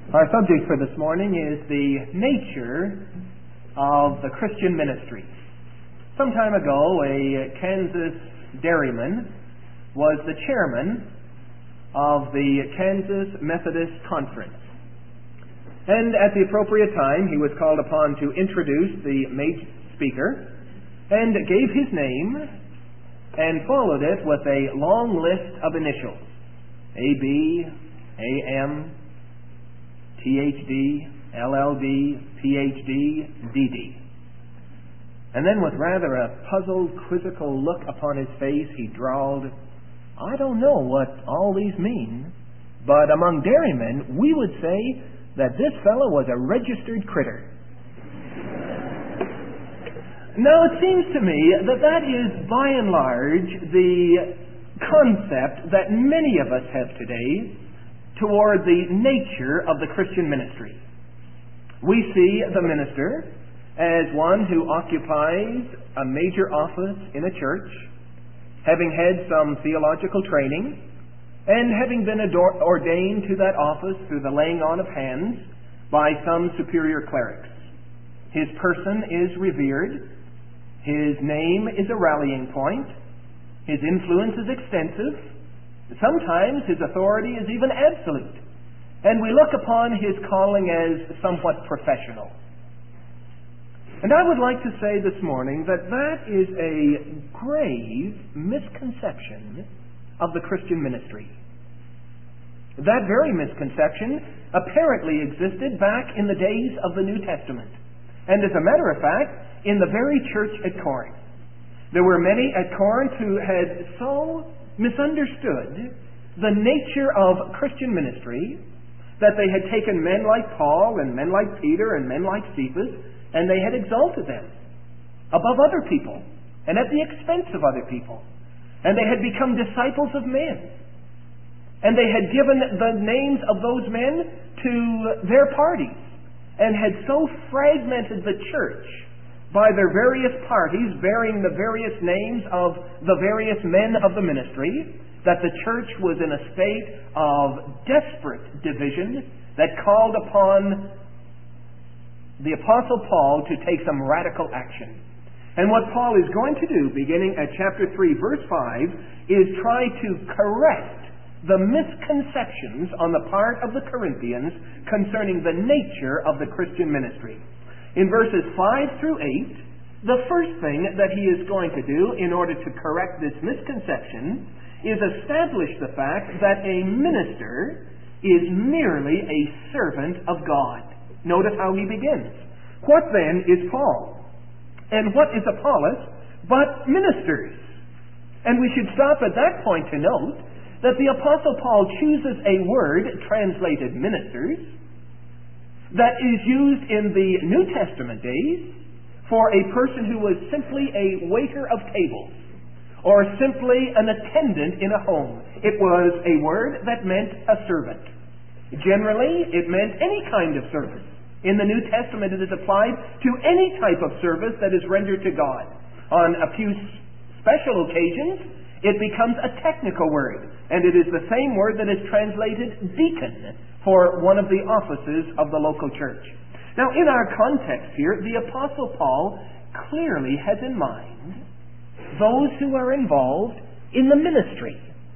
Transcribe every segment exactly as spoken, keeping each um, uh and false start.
Our subject for this morning is the nature of the Christian ministry. Some time ago, a Kansas dairyman was the chairman of the Kansas Methodist Conference. And at the appropriate time, he was called upon to introduce the main speaker and gave his name and followed it with a long list of initials: A B, A M, T H D, L L D, P H D, D D. And then with rather a puzzled, quizzical look upon his face, he drawled, "I don't know what all these mean, but among dairymen, we would say that this fellow was a registered critter." Now, it seems to me that that is, by and large, the concept that many of us have today toward the nature of the Christian ministry. We see the minister as one who occupies a major office in a church, having had some theological training, and having been ador- ordained to that office through the laying on of hands by some superior clerics. His person is revered. His name is a rallying point. His influence is extensive. Sometimes his authority is even absolute. And we look upon his calling as somewhat professional. And I would like to say this morning that that is a grave misconception of the Christian ministry. That very misconception apparently existed back in the days of the New Testament. And as a matter of fact, in the very church at Corinth. There were many at Corinth who had so misunderstood the nature of Christian ministry that they had taken men like Paul and men like Peter and men like Cephas, and they had exalted them above other people and at the expense of other people. And they had become disciples of men. And they had given the names of those men to their parties and had so fragmented the church by their various parties bearing the various names of the various men of the ministry, that the church was in a state of desperate division that called upon the Apostle Paul to take some radical action. And what Paul is going to do, beginning at chapter three, verse five, is try to correct the misconceptions on the part of the Corinthians concerning the nature of the Christian ministry. In verses five through eight, the first thing that he is going to do in order to correct this misconception is establish the fact that a minister is merely a servant of God. Notice how he begins. What then is Paul? And what is Apollos but ministers? And we should stop at that point to note that the Apostle Paul chooses a word translated ministers that is used in the New Testament days for a person who was simply a waiter of tables or simply an attendant in a home. It was a word that meant a servant. Generally, it meant any kind of service. In the New Testament, it is applied to any type of service that is rendered to God. On a few special occasions, it becomes a technical word, and it is the same word that is translated deacon for one of the offices of the local church. Now, in our context here, the Apostle Paul clearly has in mind those who are involved in the ministry.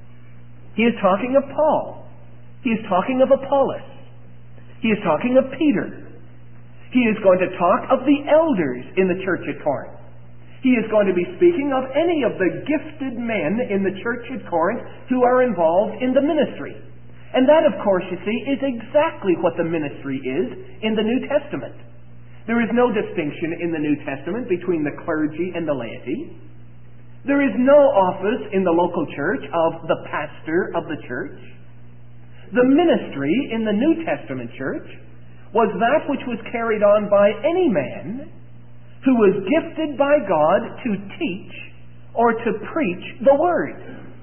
He is talking of Paul. He is talking of Apollos. He is talking of Peter. He is going to talk of the elders in the church at Corinth. He is going to be speaking of any of the gifted men in the church at Corinth who are involved in the ministry. And that, of course, you see, is exactly what the ministry is in the New Testament. There is no distinction in the New Testament between the clergy and the laity. There is no office in the local church of the pastor of the church. The ministry in the New Testament church was that which was carried on by any man who was gifted by God to teach or to preach the Word.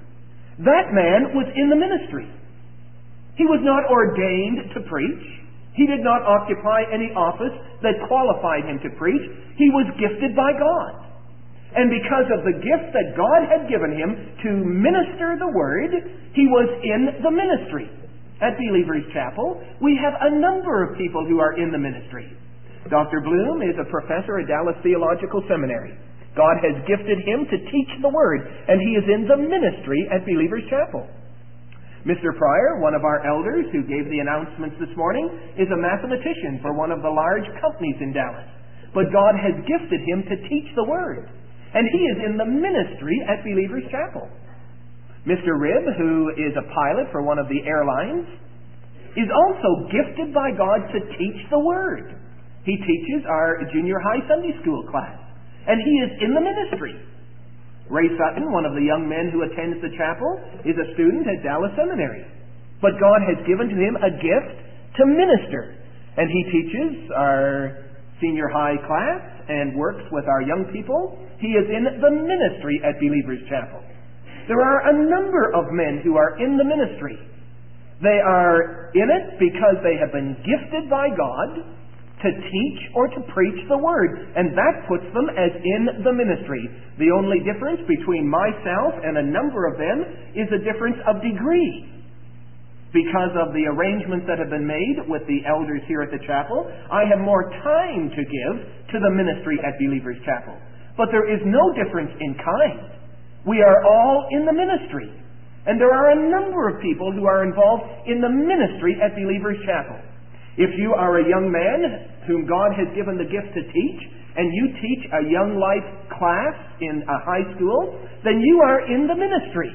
That man was in the ministry. He was not ordained to preach. He did not occupy any office that qualified him to preach. He was gifted by God. And because of the gift that God had given him to minister the Word, he was in the ministry. at Believers Chapel, we have a number of people who are in the ministry. Doctor Bloom is a professor at Dallas Theological Seminary. God has gifted him to teach the Word, and he is in the ministry at Believers Chapel. Mister Pryor, one of our elders who gave the announcements this morning, is a mathematician for one of the large companies in Dallas. But God has gifted him to teach the Word, and he is in the ministry at Believers Chapel. Mister Ribb, who is a pilot for one of the airlines, is also gifted by God to teach the Word. He teaches our junior high Sunday school class, and he is in the ministry. Ray Sutton, one of the young men who attends the chapel, is a student at Dallas Seminary. But God has given to him a gift to minister, and he teaches our senior high class and works with our young people. He is in the ministry at Believers Chapel. There are a number of men who are in the ministry. They are in it because they have been gifted by God to teach or to preach the Word, and that puts them as in the ministry. The only difference between myself and a number of them is a difference of degree. Because of the arrangements that have been made with the elders here at the chapel, I have more time to give to the ministry at Believers Chapel. But there is no difference in kind. We are all in the ministry. And there are a number of people who are involved in the ministry at Believers Chapel. If you are a young man whom God has given the gift to teach, and you teach a young life class in a high school, then you are in the ministry.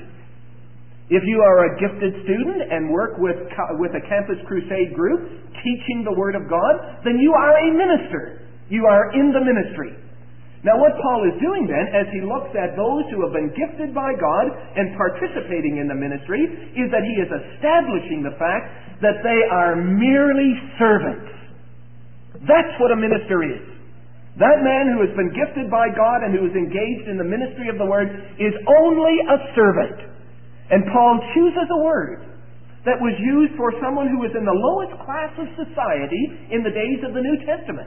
If you are a gifted student and work with, with a Campus Crusade group teaching the Word of God, then you are a minister. You are in the ministry. Now what Paul is doing then, as he looks at those who have been gifted by God and participating in the ministry, is that he is establishing the fact that they are merely servants. That's what a minister is. That man who has been gifted by God and who is engaged in the ministry of the Word is only a servant. And Paul chooses a word that was used for someone who was in the lowest class of society in the days of the New Testament.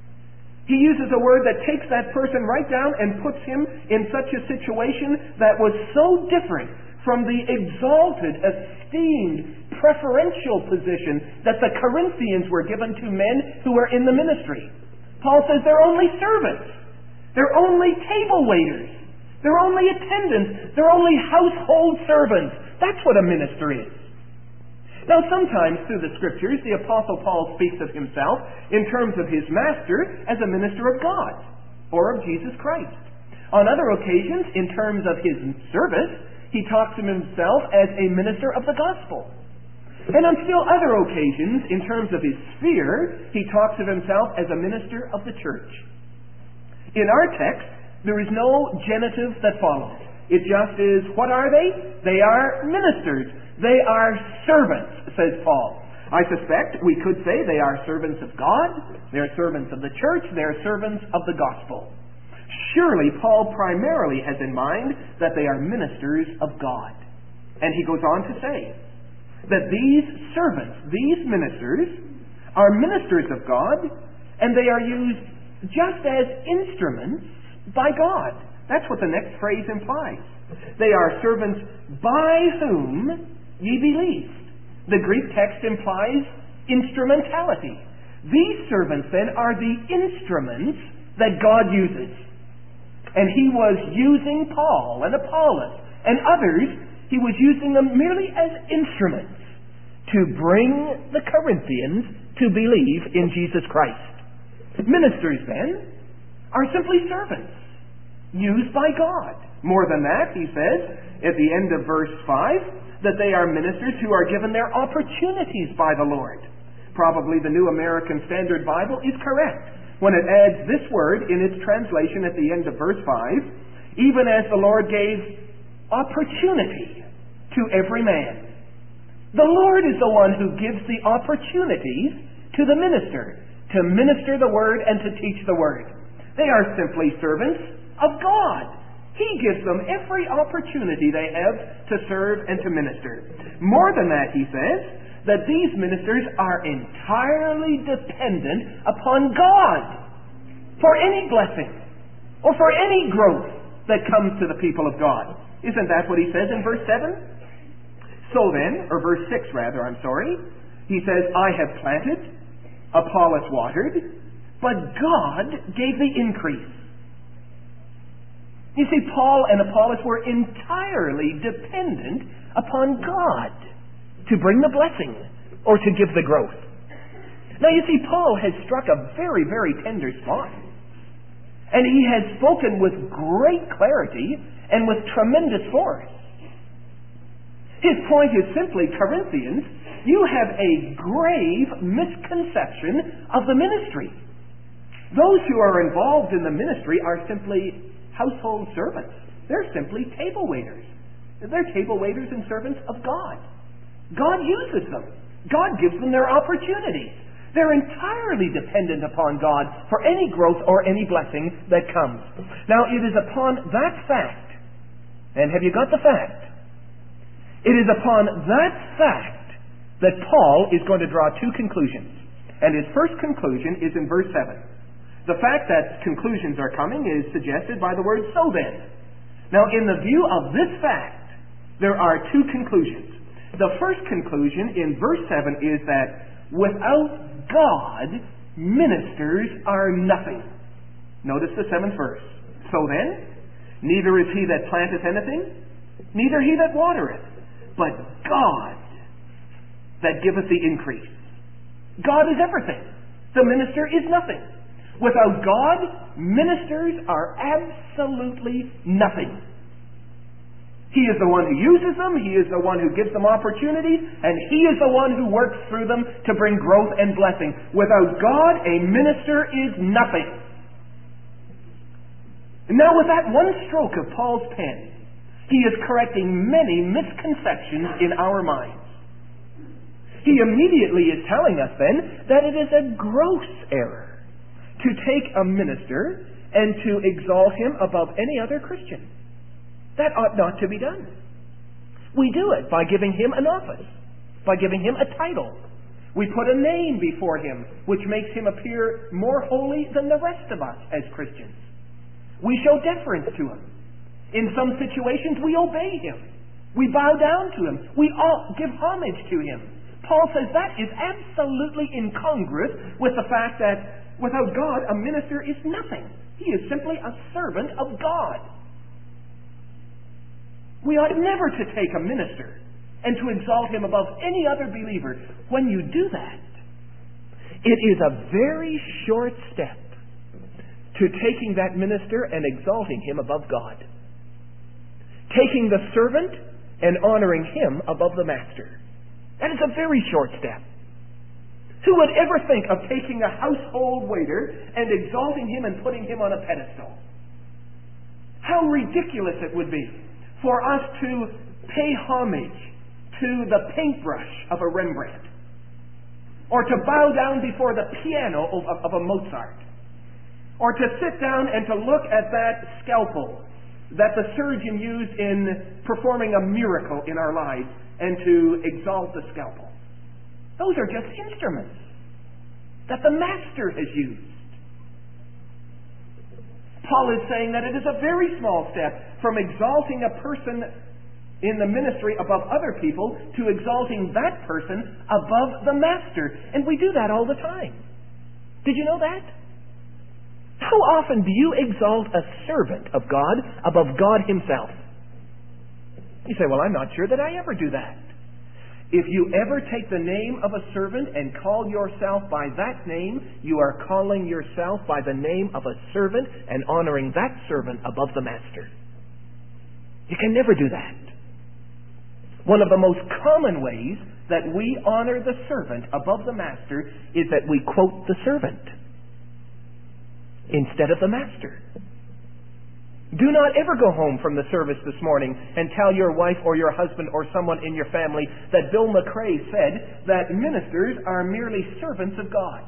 He uses a word that takes that person right down and puts him in such a situation that was so different from the exalted, esteemed, preferential position that the Corinthians were given to men who were in the ministry. Paul says they're only servants. They're only table waiters. They're only attendants. They're only household servants. That's what a minister is. Now, sometimes through the Scriptures, the Apostle Paul speaks of himself in terms of his master as a minister of God or of Jesus Christ. On other occasions, in terms of his service, he talks of himself as a minister of the gospel. And on still other occasions, in terms of his sphere, he talks of himself as a minister of the church. In our text, there is no genitive that follows. It just is, what are they? They are ministers. They are servants, says Paul. I suspect we could say they are servants of God, they are servants of the church, they are servants of the gospel. Surely Paul primarily has in mind that they are ministers of God. And he goes on to say that these servants, these ministers, are ministers of God, and they are used just as instruments by God. That's what the next phrase implies. They are servants by whom ye believed. The Greek text implies instrumentality. These servants then are the instruments that God uses. And he was using Paul and Apollos and others, he was using them merely as instruments to bring the Corinthians to believe in Jesus Christ. Ministers then are simply servants used by God. More than that, he says at the end of verse five, that they are ministers who are given their opportunities by the Lord. Probably the New American Standard Bible is correct when it adds this word in its translation at the end of verse five, even as the Lord gave opportunity to every man. The Lord is the one who gives the opportunities to the minister to minister the Word and to teach the Word. They are simply servants of God. He gives them every opportunity they have to serve and to minister. More than that, he says, that these ministers are entirely dependent upon God for any blessing or for any growth that comes to the people of God. Isn't that what he says in verse seven? So then, or verse six rather, I'm sorry, he says, I have planted, Apollos watered, but God gave the increase. You see, Paul and Apollos were entirely dependent upon God to bring the blessing or to give the growth. Now you see, Paul has struck a very, very tender spot. And he has spoken with great clarity and with tremendous force. His point is simply, Corinthians, you have a grave misconception of the ministry. Those who are involved in the ministry are simply household servants. They're simply table waiters. They're table waiters and servants of God. God uses them. God gives them their opportunities. They're entirely dependent upon God for any growth or any blessing that comes. Now, it is upon that fact, and have you got the fact? It is upon that fact that Paul is going to draw two conclusions. And his first conclusion is in verse seven. The fact that conclusions are coming is suggested by the word so then. Now, in the view of this fact, there are two conclusions. The first conclusion in verse seven is that without God, ministers are nothing. Notice the seventh verse. So then, neither is he that planteth anything, neither he that watereth, but God that giveth the increase. God is everything. The minister is nothing. Without God, ministers are absolutely nothing. He is the one who uses them, He is the one who gives them opportunities, and He is the one who works through them to bring growth and blessing. Without God, a minister is nothing. And now with that one stroke of Paul's pen, he is correcting many misconceptions in our minds. He immediately is telling us then that it is a gross error to take a minister and to exalt him above any other Christian. That ought not to be done. We do it by giving him an office, by giving him a title. We put a name before him, which makes him appear more holy than the rest of us as Christians. We show deference to him. In some situations, we obey him. We bow down to him. We all give homage to him. Paul says that is absolutely incongruous with the fact that without God, a minister is nothing. He is simply a servant of God. We ought never to take a minister and to exalt him above any other believer. When you do that, it is a very short step to taking that minister and exalting him above God. Taking the servant and honoring him above the master. That is a very short step. Who would ever think of taking a household waiter and exalting him and putting him on a pedestal? How ridiculous it would be for us to pay homage to the paintbrush of a Rembrandt, or to bow down before the piano of, of, of a Mozart, or to sit down and to look at that scalpel that the surgeon used in performing a miracle in our lives, and to exalt the scalpel. Those are just instruments that the master has used. Paul is saying that it is a very small step from exalting a person in the ministry above other people to exalting that person above the master. And we do that all the time. Did you know that? How often do you exalt a servant of God above God himself? You say, well, I'm not sure that I ever do that. If you ever take the name of a servant and call yourself by that name, you are calling yourself by the name of a servant and honoring that servant above the master. You can never do that. One of the most common ways that we honor the servant above the master is that we quote the servant instead of the master. Do not ever go home from the service this morning and tell your wife or your husband or someone in your family that Bill McRae said that ministers are merely servants of God.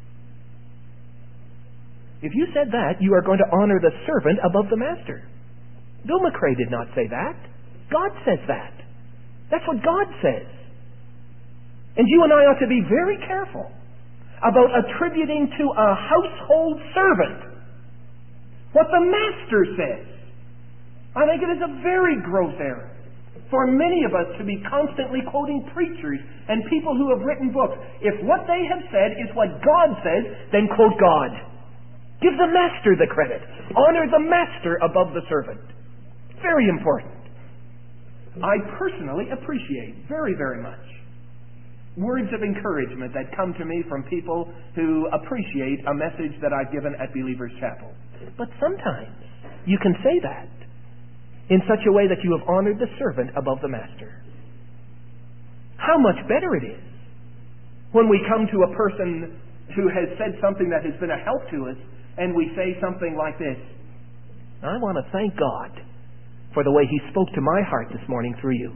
If you said that, you are going to honor the servant above the master. Bill McRae did not say that. God says that. That's what God says. And you and I ought to be very careful about attributing to a household servant what the master says. I think it is a very gross error for many of us to be constantly quoting preachers and people who have written books. If what they have said is what God says, then quote God. Give the master the credit. Honor the master above the servant. Very important. I personally appreciate very, very much words of encouragement that come to me from people who appreciate a message that I've given at Believers Chapel. But sometimes you can say that in such a way that you have honored the servant above the master. How much better it is when we come to a person who has said something that has been a help to us, and we say something like this: I want to thank God for the way He spoke to my heart this morning through you.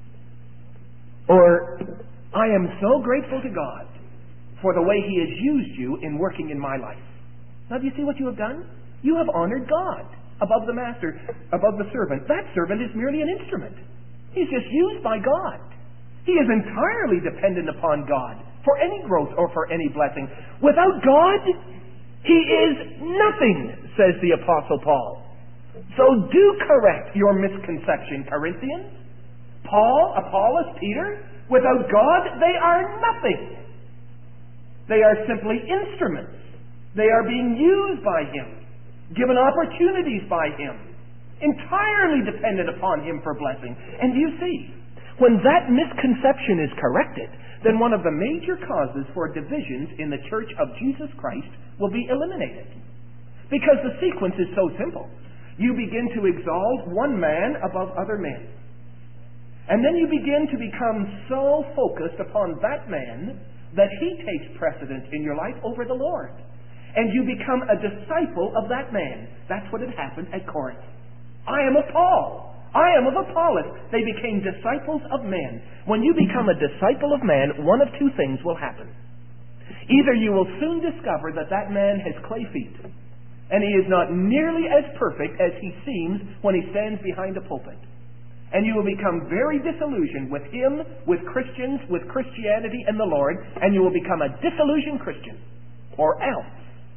Or, I am so grateful to God for the way He has used you in working in my life. Now, do you see what you have done? You have honored God above the master, above the servant. That servant is merely an instrument. He's just used by God. He is entirely dependent upon God for any growth or for any blessing. Without God, he is nothing, says the Apostle Paul. So do correct your misconception, Corinthians. Paul, Apollos, Peter, without God, they are nothing. They are simply instruments. They are being used by Him, given opportunities by Him, entirely dependent upon Him for blessing. And you see, when that misconception is corrected, then one of the major causes for divisions in the Church of Jesus Christ will be eliminated. Because the sequence is so simple. You begin to exalt one man above other men. And then you begin to become so focused upon that man that he takes precedence in your life over the Lord. And you become a disciple of that man. That's what had happened at Corinth. I am of Paul. I am of Apollos. They became disciples of men. When you become a disciple of man, one of two things will happen. Either you will soon discover that that man has clay feet, and he is not nearly as perfect as he seems when he stands behind a pulpit. And you will become very disillusioned with him, with Christians, with Christianity and the Lord, and you will become a disillusioned Christian. Or else,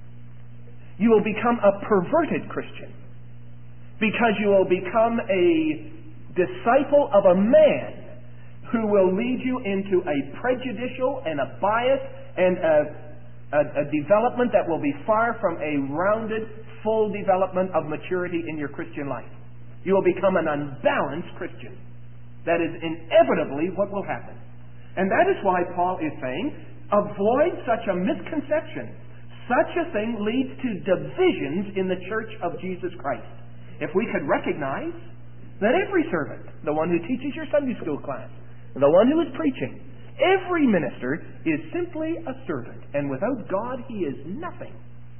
you will become a perverted Christian, because you will become a disciple of a man who will lead you into a prejudicial and a bias and a, a, a development that will be far from a rounded, full development of maturity in your Christian life. You will become an unbalanced Christian. That is inevitably what will happen. And that is why Paul is saying, avoid such a misconception. Such a thing leads to divisions in the Church of Jesus Christ. If we could recognize that every servant, the one who teaches your Sunday school class, the one who is preaching, every minister is simply a servant, and without God he is nothing,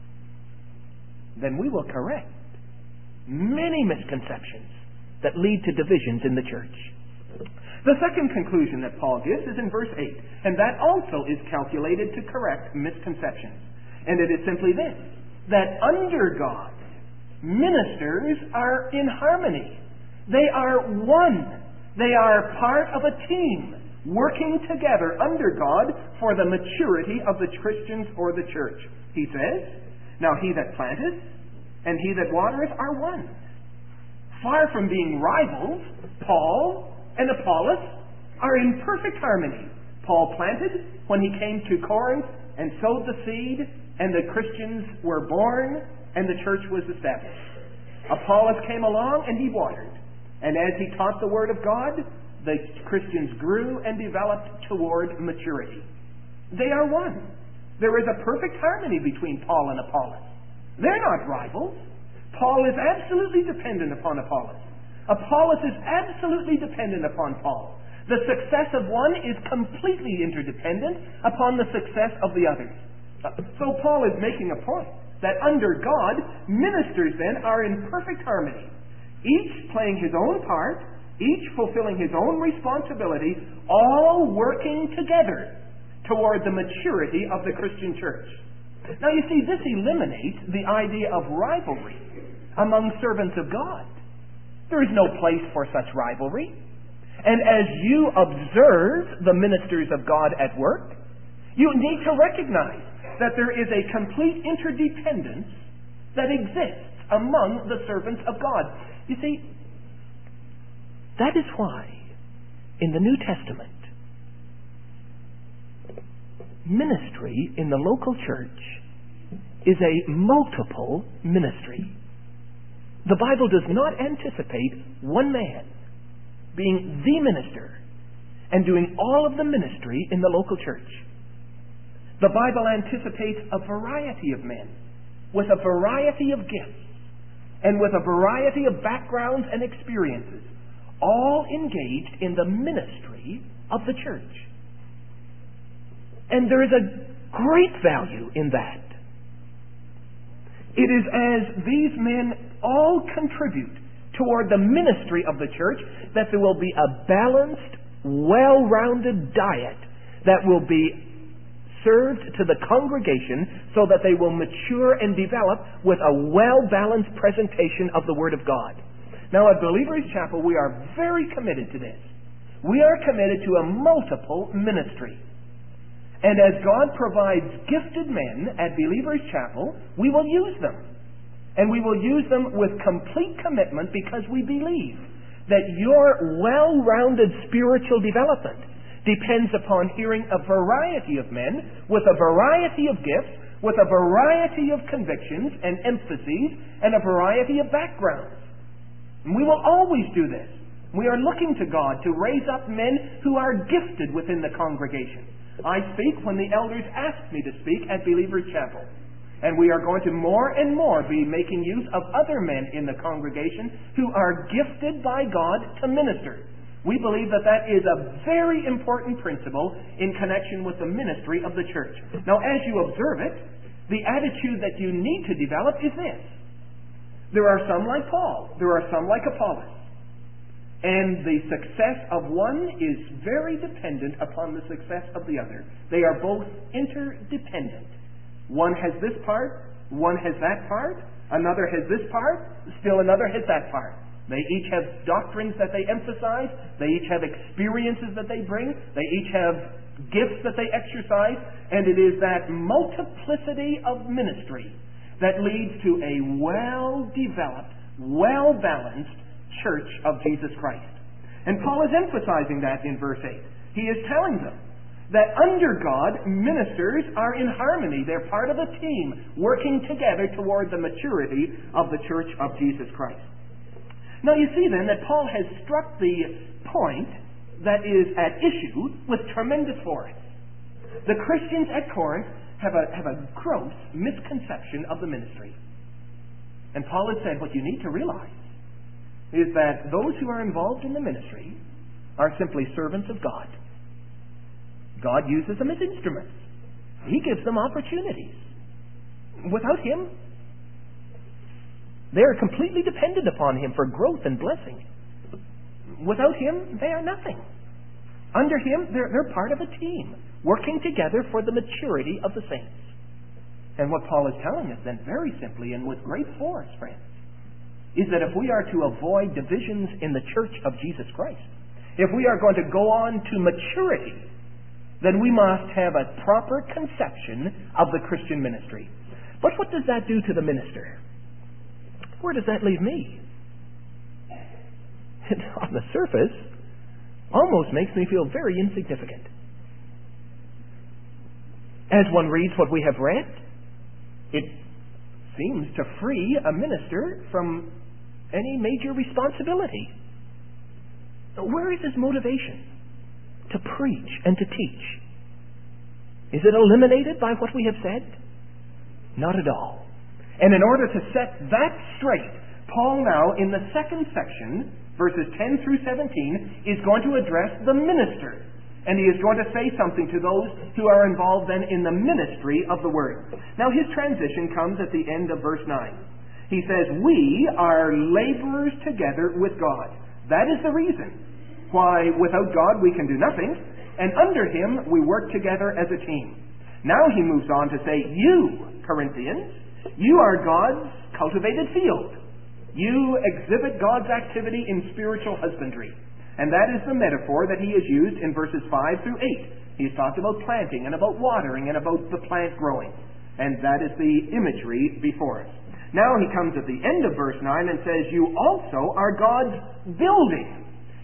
then we will correct many misconceptions that lead to divisions in the church. The second conclusion that Paul gives is in verse eight, and that also is calculated to correct misconceptions. And it is simply this, that under God, ministers are in harmony. They are one. They are part of a team working together under God for the maturity of the Christians or the church. He says, now he that planteth and he that watereth are one. Far from being rivals, Paul and Apollos are in perfect harmony. Paul planted when he came to Corinth and sowed the seed, and the Christians were born and the church was established. Apollos came along and he watered. And as he taught the Word of God, the Christians grew and developed toward maturity. They are one. There is a perfect harmony between Paul and Apollos. They're not rivals. Paul is absolutely dependent upon Apollos. Apollos is absolutely dependent upon Paul. The success of one is completely interdependent upon the success of the others. So Paul is making a point that under God, ministers then are in perfect harmony, each playing his own part, each fulfilling his own responsibility, all working together toward the maturity of the Christian church. Now you see, this eliminates the idea of rivalry among servants of God. There is no place for such rivalry. And as you observe the ministers of God at work, you need to recognize that there is a complete interdependence that exists among the servants of God. You see, that is why in the New Testament, ministry in the local church is a multiple ministry. The Bible does not anticipate one man being the minister and doing all of the ministry in the local church. The Bible anticipates a variety of men with a variety of gifts and with a variety of backgrounds and experiences, all engaged in the ministry of the church. And there is a great value in that. It is as these men all contribute toward the ministry of the church that there will be a balanced, well-rounded diet that will be served to the congregation so that they will mature and develop with a well-balanced presentation of the Word of God. Now, at Believers Chapel, we are very committed to this. We are committed to a multiple ministry. And as God provides gifted men at Believers Chapel, we will use them. And we will use them with complete commitment because we believe that your well-rounded spiritual development depends upon hearing a variety of men with a variety of gifts, with a variety of convictions and emphases, and a variety of backgrounds. And we will always do this. We are looking to God to raise up men who are gifted within the congregation. I speak when the elders ask me to speak at Believers Chapel. And we are going to more and more be making use of other men in the congregation who are gifted by God to minister. We believe that that is a very important principle in connection with the ministry of the church. Now, as you observe it, the attitude that you need to develop is this. There are some like Paul. There are some like Apollos. And the success of one is very dependent upon the success of the other. They are both interdependent. One has this part, one has that part, another has this part, still another has that part. They each have doctrines that they emphasize, they each have experiences that they bring, they each have gifts that they exercise, and it is that multiplicity of ministry that leads to a well-developed, well-balanced church of Jesus Christ. And Paul is emphasizing that in verse eight. He is telling them that under God, ministers are in harmony. They're part of a team working together toward the maturity of the church of Jesus Christ. Now you see then that Paul has struck the point that is at issue with tremendous force. The Christians at Corinth have a, have a gross misconception of the ministry. And Paul has said what you need to realize is that those who are involved in the ministry are simply servants of God. God uses them as instruments. He gives them opportunities. Without Him, they are completely dependent upon Him for growth and blessing. Without Him, they are nothing. Under Him, they're, they're part of a team, working together for the maturity of the saints. And what Paul is telling us then, very simply and with great force, friends, is that if we are to avoid divisions in the church of Jesus Christ, if we are going to go on to maturity, then we must have a proper conception of the Christian ministry. But what does that do to the minister? Where does that leave me? It, on the surface, almost makes me feel very insignificant. As one reads what we have read, it seems to free a minister from any major responsibility. Where is his motivation to preach and to teach? Is it eliminated by what we have said? Not at all. And in order to set that straight, Paul now, in the second section, verses ten through seventeen, is going to address the minister. And he is going to say something to those who are involved then in the ministry of the Word. Now his transition comes at the end of verse nine. He says, "We are laborers together with God. That is the reason why without God we can do nothing, and under Him we work together as a team." Now he moves on to say, "You, Corinthians, you are God's cultivated field. You exhibit God's activity in spiritual husbandry." And that is the metaphor that he has used in verses five through eight. He's talked about planting and about watering and about the plant growing. And that is the imagery before us. Now he comes at the end of verse nine and says, "You also are God's building.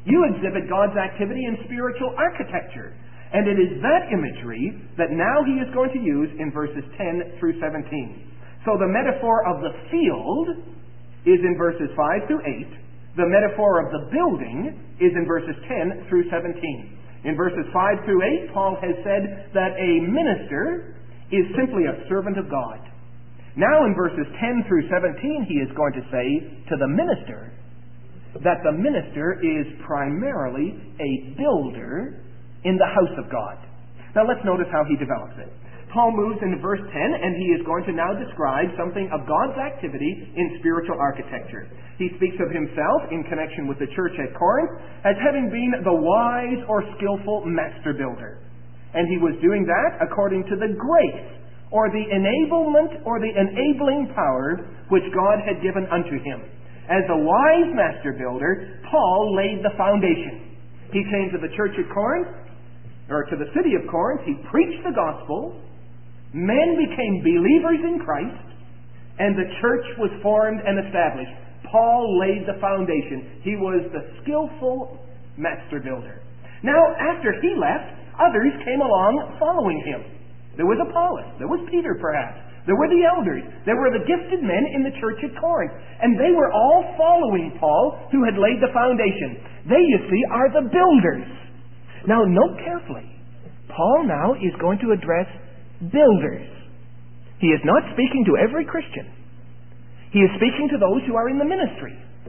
You exhibit God's activity in spiritual architecture. And it is that imagery that now he is going to use in verses ten through seventeen. So the metaphor of the field is in verses five through eight. The metaphor of the building is in verses ten through seventeen. In verses five through eight, Paul has said that a minister is simply a servant of God. Now in verses ten through seventeen, he is going to say to the minister that the minister is primarily a builder in the house of God. Now let's notice how he develops it. Paul moves into verse ten, and he is going to now describe something of God's activity in spiritual architecture. He speaks of himself in connection with the church at Corinth as having been the wise or skillful master builder. And he was doing that according to the grace or the enablement or the enabling power which God had given unto him. As a wise master builder, Paul laid the foundation. He came to the church at Corinth, or to the city of Corinth. He preached the gospel. Men became believers in Christ, and the church was formed and established. Paul laid the foundation. He was the skillful master builder. Now, after he left, others came along following him. There was Apollos. There was Peter, perhaps. There were the elders. There were the gifted men in the church at Corinth. And they were all following Paul, who had laid the foundation. They, you see, are the builders. Now, note carefully. Paul now is going to address builders. He is not speaking to every Christian. He is speaking to those who are in the ministry.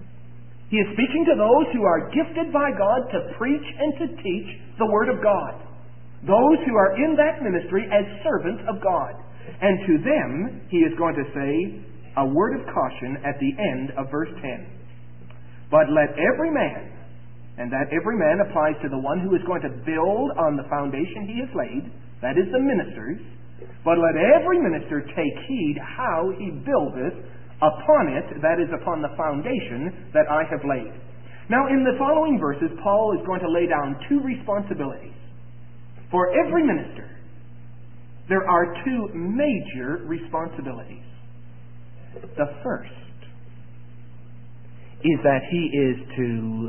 He is speaking to those who are gifted by God to preach and to teach the Word of God. Those who are in that ministry as servants of God. And to them, he is going to say a word of caution at the end of verse ten. But let every man, and that every man applies to the one who is going to build on the foundation he has laid, that is the ministers, but let every minister take heed how he buildeth upon it, that is upon the foundation that I have laid. Now in the following verses, Paul is going to lay down two responsibilities. For every minister, there are two major responsibilities. The first is that he is to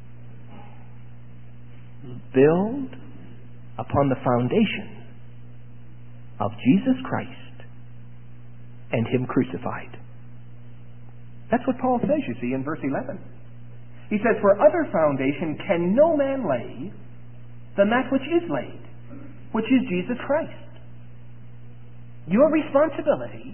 build upon the foundation of Jesus Christ and Him crucified. That's what Paul says, you see, in verse eleven. He says, for other foundation can no man lay than that which is laid, which is Jesus Christ. Your responsibility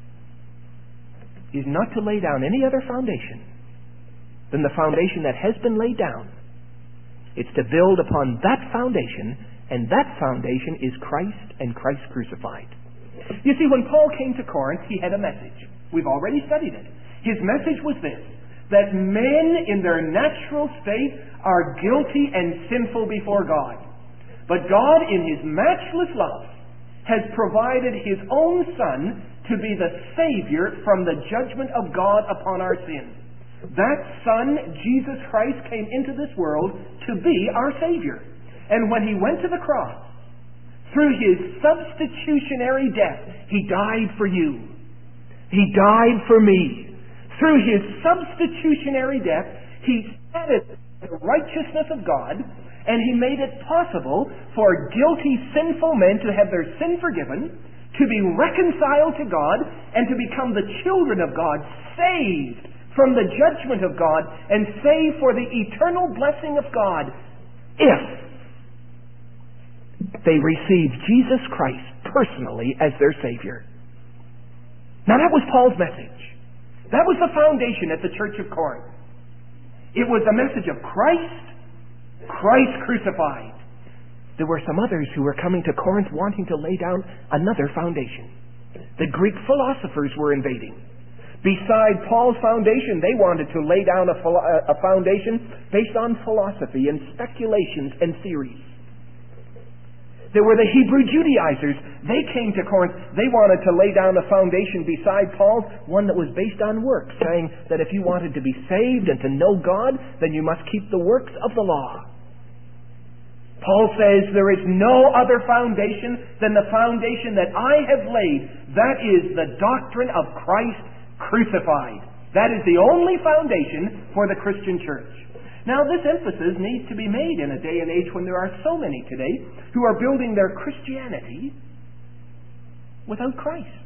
is not to lay down any other foundation than the foundation that has been laid down. It's to build upon that foundation, and that foundation is Christ and Christ crucified. You see, when Paul came to Corinth, he had a message. We've already studied it. His message was this, that men in their natural state are guilty and sinful before God. But God, in His matchless love, has provided His own Son to be the Savior from the judgment of God upon our sins. That Son, Jesus Christ, came into this world to be our Savior. And when He went to the cross, through His substitutionary death, He died for you. He died for me. Through His substitutionary death, He added the righteousness of God, and He made it possible for guilty, sinful men to have their sin forgiven, to be reconciled to God, and to become the children of God, saved from the judgment of God, and saved for the eternal blessing of God, if they receive Jesus Christ personally as their Savior. Now that was Paul's message. That was the foundation at the church of Corinth. It was a message of Christ, Christ crucified. There were some others who were coming to Corinth wanting to lay down another foundation. The Greek philosophers were invading. Beside Paul's foundation, they wanted to lay down a, philo- a foundation based on philosophy and speculations and theories. There were the Hebrew Judaizers. They came to Corinth. They wanted to lay down a foundation beside Paul's, one that was based on works, saying that if you wanted to be saved and to know God, then you must keep the works of the law. Paul says there is no other foundation than the foundation that I have laid. That is the doctrine of Christ crucified. That is the only foundation for the Christian church. Now, this emphasis needs to be made in a day and age when there are so many today who are building their Christianity without Christ,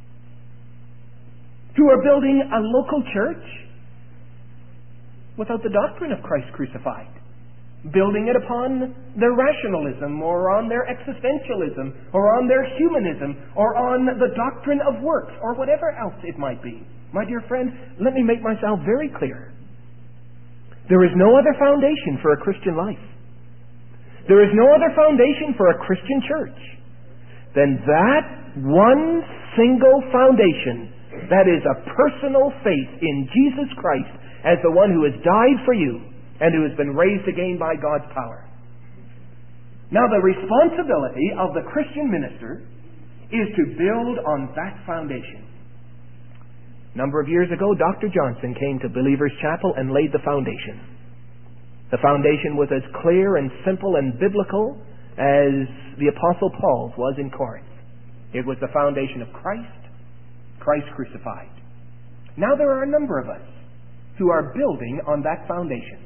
who are building a local church without the doctrine of Christ crucified, building it upon their rationalism or on their existentialism or on their humanism or on the doctrine of works or whatever else it might be. My dear friend, let me make myself very clear. There is no other foundation for a Christian life. There is no other foundation for a Christian church than that one single foundation. That is a personal faith in Jesus Christ as the one who has died for you and who has been raised again by God's power. Now, the responsibility of the Christian minister is to build on that foundation. A number of years ago, Doctor Johnson came to Believers Chapel and laid the foundation. The foundation was as clear and simple and biblical as the Apostle Paul's was in Corinth. It was the foundation of Christ, Christ crucified. Now there are a number of us who are building on that foundation.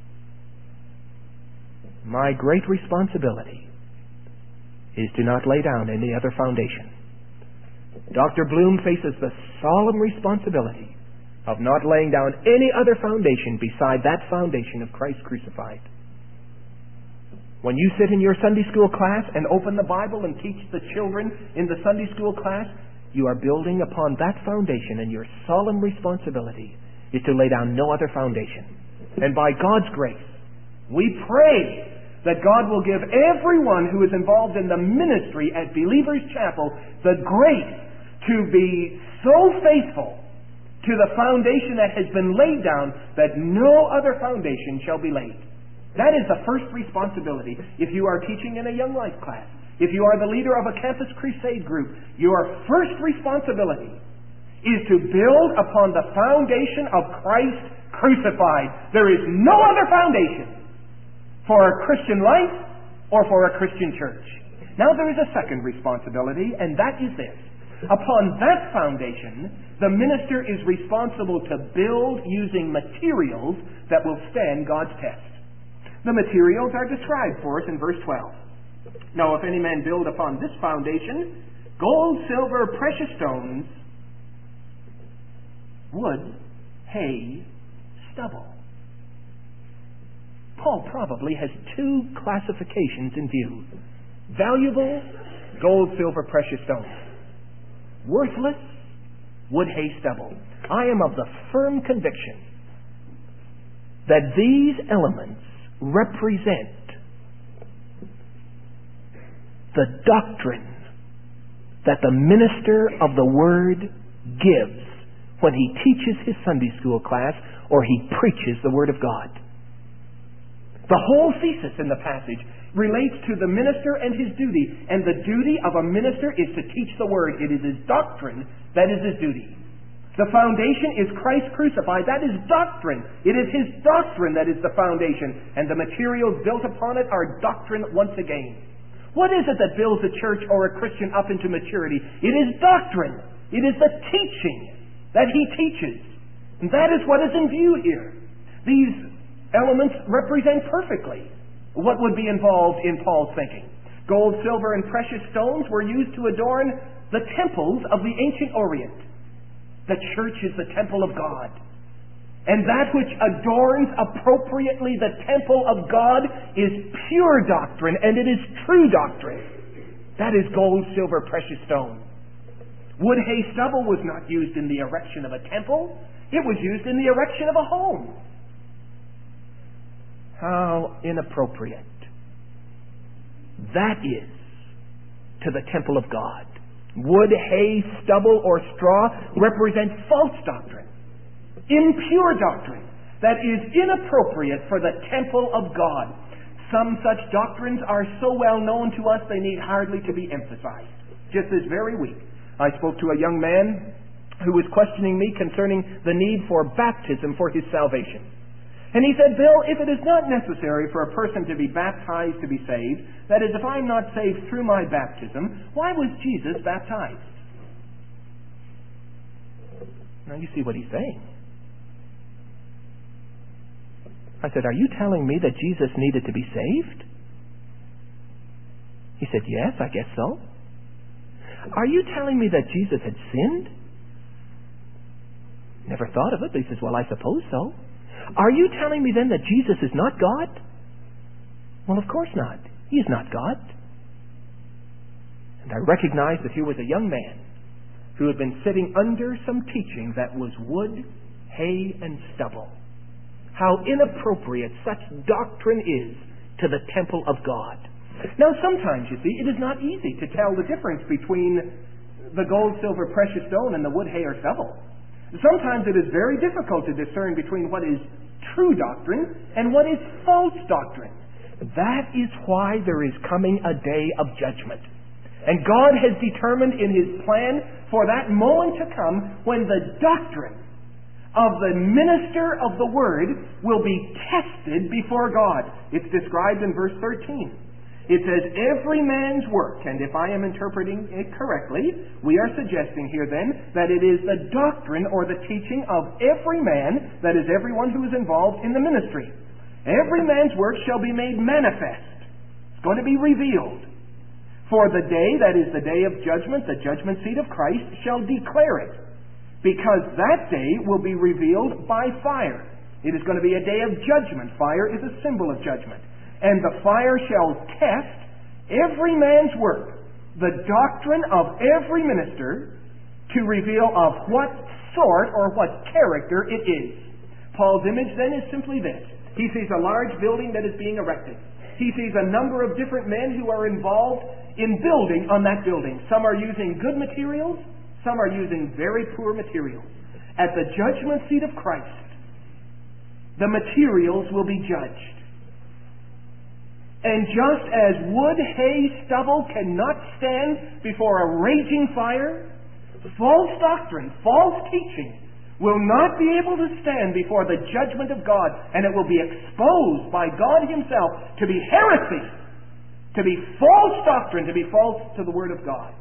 My great responsibility is to not lay down any other foundation. Doctor Bloom faces the solemn responsibility of not laying down any other foundation beside that foundation of Christ crucified. When you sit in your Sunday school class and open the Bible and teach the children in the Sunday school class, you are building upon that foundation, and your solemn responsibility is to lay down no other foundation. And by God's grace, we pray that God will give everyone who is involved in the ministry at Believers Chapel the grace to be so faithful to the foundation that has been laid down that no other foundation shall be laid. That is the first responsibility. If you are teaching in a Young Life class, if you are the leader of a campus crusade group, your first responsibility is to build upon the foundation of Christ crucified. There is no other foundation for a Christian life or for a Christian church. Now there is a second responsibility, and that is this. Upon that foundation, the minister is responsible to build using materials that will stand God's test. The materials are described for us in verse twelve. Now, if any man build upon this foundation, gold, silver, precious stones, wood, hay, stubble. Paul probably has two classifications in view. Valuable, gold, silver, precious stones. Worthless, wood, hay, stubble. I am of the firm conviction that these elements represent the doctrine that the minister of the Word gives when he teaches his Sunday school class or he preaches the Word of God. The whole thesis in the passage relates to the minister and his duty, and the duty of a minister is to teach the Word. It is his doctrine that is his duty. The foundation is Christ crucified. That is doctrine. It is his doctrine that is the foundation, and the materials built upon it are doctrine once again. What is it that builds a church or a Christian up into maturity? It is doctrine. It is the teaching that he teaches. And that is what is in view here. These elements represent perfectly what would be involved in Paul's thinking. Gold, silver, and precious stones were used to adorn the temples of the ancient Orient. The church is the temple of God. And that which adorns appropriately the temple of God is pure doctrine, and it is true doctrine. That is gold, silver, precious stone. Wood, hay, stubble was not used in the erection of a temple. It was used in the erection of a home. How inappropriate that is to the temple of God. Wood, hay, stubble, or straw represent false doctrine, impure doctrine that is inappropriate for the temple of God. Some such doctrines are so well known to us they need hardly to be emphasized. Just this very week, I spoke to a young man who was questioning me concerning the need for baptism for his salvation. And he said, Bill, if it is not necessary for a person to be baptized to be saved, that is, if I'm not saved through my baptism, why was Jesus baptized? Now you see what he's saying. I said, "Are you telling me that Jesus needed to be saved?" He said, "Yes, I guess so." "Are you telling me that Jesus had sinned?" Never thought of it, but he says, "Well, I suppose so." "Are you telling me then that Jesus is not God?" "Well, of course not. He is not God." And I recognized that here was a young man who had been sitting under some teaching that was wood, hay, and stubble. How inappropriate such doctrine is to the temple of God. Now, sometimes, you see, it is not easy to tell the difference between the gold, silver, precious stone and the wood, hay, or stubble. Sometimes it is very difficult to discern between what is true doctrine and what is false doctrine. That is why there is coming a day of judgment. And God has determined in His plan for that moment to come when the doctrine of the minister of the Word will be tested before God. It's described in verse thirteen. It says, "Every man's work," and if I am interpreting it correctly, we are suggesting here then that it is the doctrine or the teaching of every man, that is everyone who is involved in the ministry. "Every man's work shall be made manifest." It's going to be revealed. "For the day," that is the day of judgment, the judgment seat of Christ, "shall declare it. Because that day will be revealed by fire." It is going to be a day of judgment. Fire is a symbol of judgment. "And the fire shall test every man's work, the doctrine of every minister, to reveal of what sort or what character it is." Paul's image then is simply this. He sees a large building that is being erected. He sees a number of different men who are involved in building on that building. Some are using good materials, some are using very poor materials. At the judgment seat of Christ, the materials will be judged. And just as wood, hay, stubble cannot stand before a raging fire, false doctrine, false teaching will not be able to stand before the judgment of God, and it will be exposed by God Himself to be heresy, to be false doctrine, to be false to the Word of God.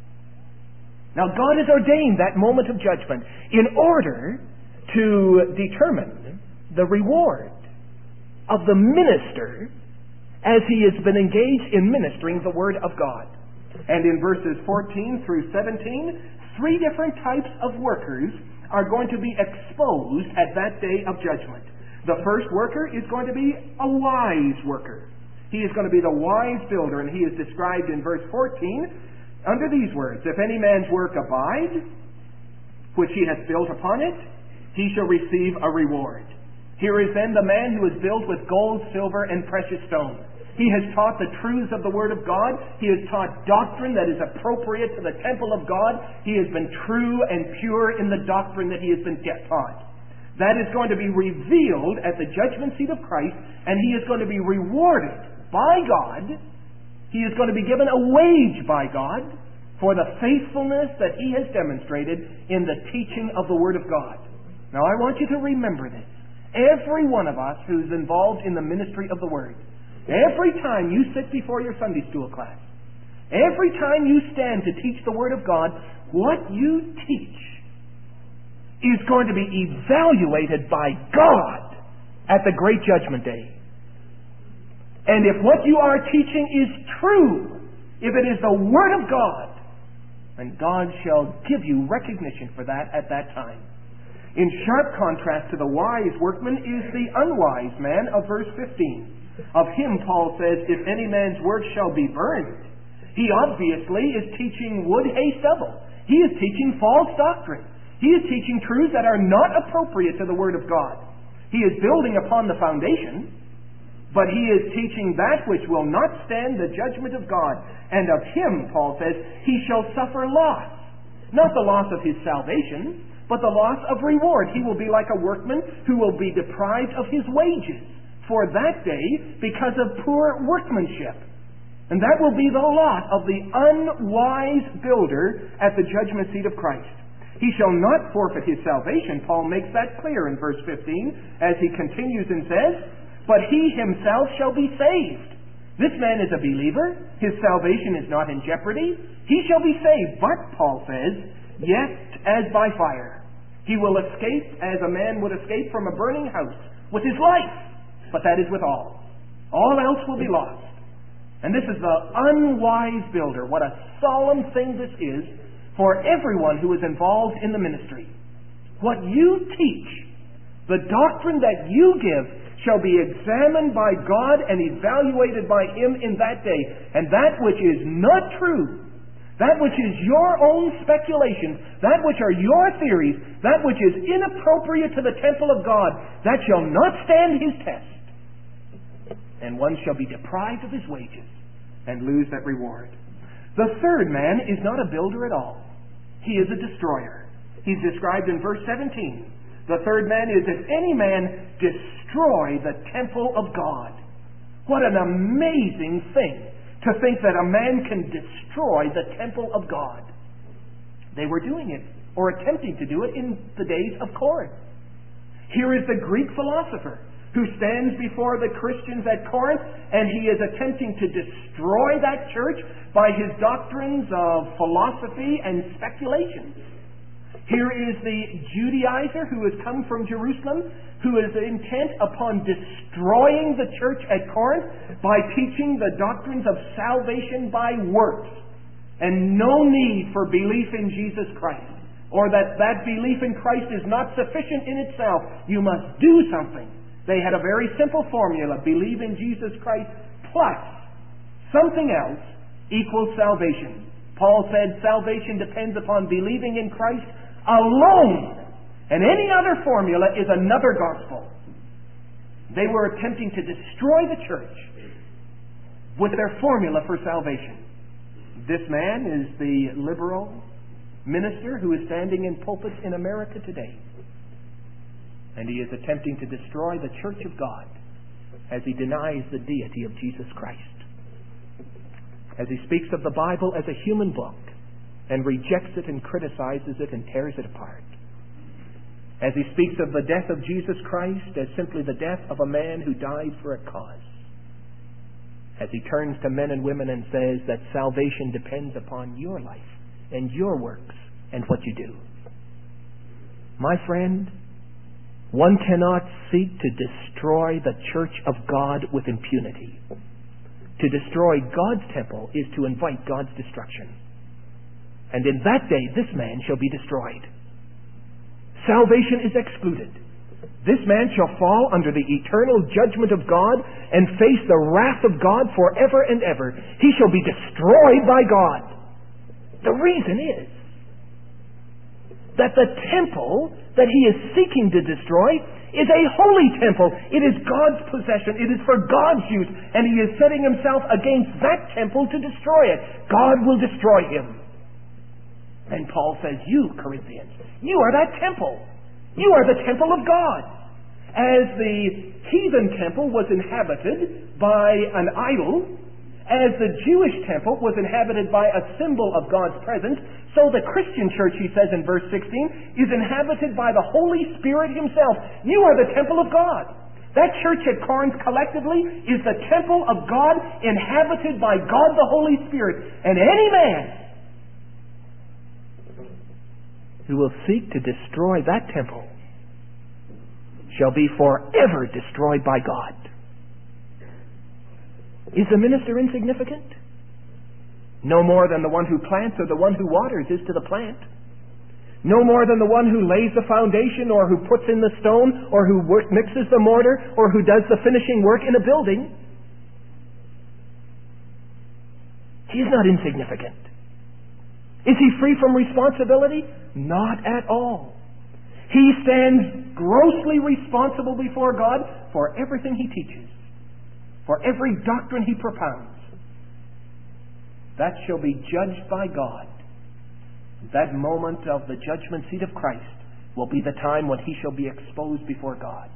Now, God has ordained that moment of judgment in order to determine the reward of the minister as he has been engaged in ministering the Word of God. And in verses fourteen through seventeen, three different types of workers are going to be exposed at that day of judgment. The first worker is going to be a wise worker. He is going to be the wise builder, and he is described in verse fourteen under these words: "If any man's work abide, which he hath built upon it, he shall receive a reward." Here is then the man who is built with gold, silver, and precious stone. He has taught the truths of the Word of God. He has taught doctrine that is appropriate to the temple of God. He has been true and pure in the doctrine that he has been taught. That is going to be revealed at the judgment seat of Christ, and he is going to be rewarded by God. He is going to be given a wage by God for the faithfulness that he has demonstrated in the teaching of the Word of God. Now, I want you to remember this. Every one of us who's involved in the ministry of the Word, every time you sit before your Sunday school class, every time you stand to teach the Word of God, what you teach is going to be evaluated by God at the great judgment day. And if what you are teaching is true, if it is the Word of God, then God shall give you recognition for that at that time. In sharp contrast to the wise workman is the unwise man of verse fifteen. Of him, Paul says, "If any man's work shall be burned." He obviously is teaching wood, hay, stubble. He is teaching false doctrine. He is teaching truths that are not appropriate to the Word of God. He is building upon the foundation, but he is teaching that which will not stand the judgment of God. And of him, Paul says, he shall suffer loss. Not the loss of his salvation, but the loss of reward. He will be like a workman who will be deprived of his wages for that day because of poor workmanship. And that will be the lot of the unwise builder at the judgment seat of Christ. He shall not forfeit his salvation. Paul makes that clear in verse fifteen as he continues and says, "But he himself shall be saved." This man is a believer. His salvation is not in jeopardy. He shall be saved. But, Paul says, yet as by fire. He will escape as a man would escape from a burning house with his life. but that is with all. All else will be lost. And this is the unwise builder. What a solemn thing this is for everyone who is involved in the ministry. What you teach, the doctrine that you give, shall be examined by God and evaluated by Him in that day. And that which is not true, that which is your own speculations, that which are your theories, that which is inappropriate to the temple of God, that shall not stand His test. And one shall be deprived of his wages and lose that reward. The third man is not a builder at all. He is a destroyer. He's described in verse seventeen. The third man is, if any man destroy the temple of God. What an amazing thing to think that a man can destroy the temple of God. They were doing it, or attempting to do it, in the days of Corinth. Here is the Greek philosopher who stands before the Christians at Corinth, and he is attempting to destroy that church by his doctrines of philosophy and speculations. Here is the Judaizer who has come from Jerusalem, who is intent upon destroying the church at Corinth by teaching the doctrines of salvation by works, and no need for belief in Jesus Christ, or that that belief in Christ is not sufficient in itself. You must do something. They had a very simple formula: believe in Jesus Christ plus something else equals salvation. Paul said salvation depends upon believing in Christ alone, and any other formula is another gospel. They were attempting to destroy the church with their formula for salvation. This man is the liberal minister who is standing in pulpits in America today. And he is attempting to destroy the church of God as he denies the deity of Jesus Christ. As he speaks of the Bible as a human book and rejects it and criticizes it and tears it apart. As he speaks of the death of Jesus Christ as simply the death of a man who died for a cause. As he turns to men and women and says that salvation depends upon your life and your works and what you do. My friend, one cannot seek to destroy the church of God with impunity. To destroy God's temple is to invite God's destruction. And in that day, this man shall be destroyed. Salvation is excluded. This man shall fall under the eternal judgment of God and face the wrath of God forever and ever. He shall be destroyed by God. The reason is that the temple that he is seeking to destroy is a holy temple. It is God's possession. It is for God's use. And he is setting himself against that temple to destroy it. God will destroy him. And Paul says, you, Corinthians, you are that temple. You are the temple of God. As the heathen temple was inhabited by an idol, as the Jewish temple was inhabited by a symbol of God's presence, so the Christian church, he says in verse sixteen, is inhabited by the Holy Spirit Himself. You are the temple of God. That church at Corinth collectively is the temple of God, inhabited by God the Holy Spirit. And any man who will seek to destroy that temple shall be forever destroyed by God. Is the minister insignificant? No more than the one who plants or the one who waters is to the plant. No more than the one who lays the foundation or who puts in the stone or who work, mixes the mortar or who does the finishing work in a building. He is not insignificant. Is he free from responsibility? Not at all. He stands grossly responsible before God for everything he teaches, for every doctrine he propounds. That shall be judged by God. That moment of the judgment seat of Christ will be the time when he shall be exposed before God.